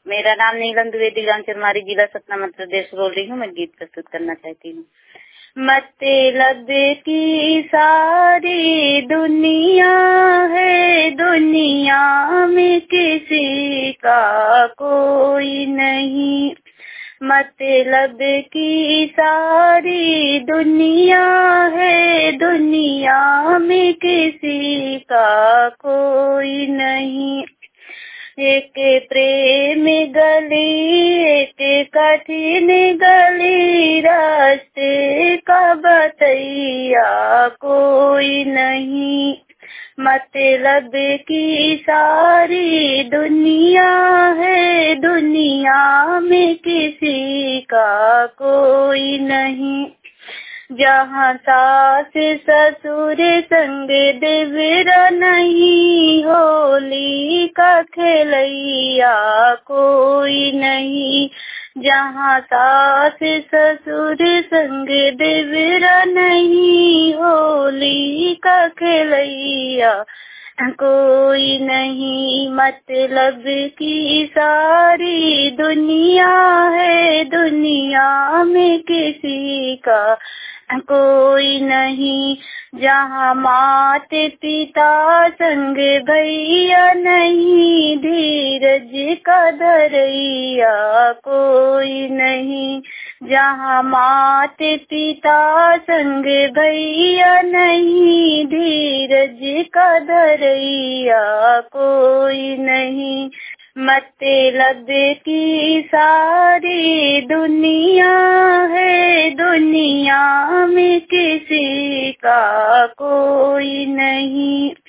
मेरा नाम नीलम द्विवेदी, ग्राम चरमारी, जिला सतना, मध्य प्रदेश बोल रही हूँ। मैं गीत प्रस्तुत करना चाहती हूँ। मतलब की सारी दुनिया है, दुनिया में किसी का कोई नहीं। मतलब की सारी दुनिया है, दुनिया में किसी का कोई नहीं। एक प्रेम गली, एक कठिन गली, रास्ते का बतैया कोई नहीं। मतलब की सारी दुनिया है, दुनिया में किसी का कोई नहीं। जहाँ सास ससुर संग देवरा नहीं, होली का खेलैया कोई नहीं। जहाँ सास ससुर संग देवरा नहीं, होली का खेलैया कोई नहीं। मतलब की सारी दुनिया है, दुनिया में किसी का कोई नहीं। जहाँ माता पिता संग भैया नहीं, धीरज का धरैया कोई नहीं। जहाँ माता पिता संग भैया नहीं, धीरज का धरैया कोई नहीं। मतलब की सारी दुनिया है, दुनिया में किसी का कोई नहीं।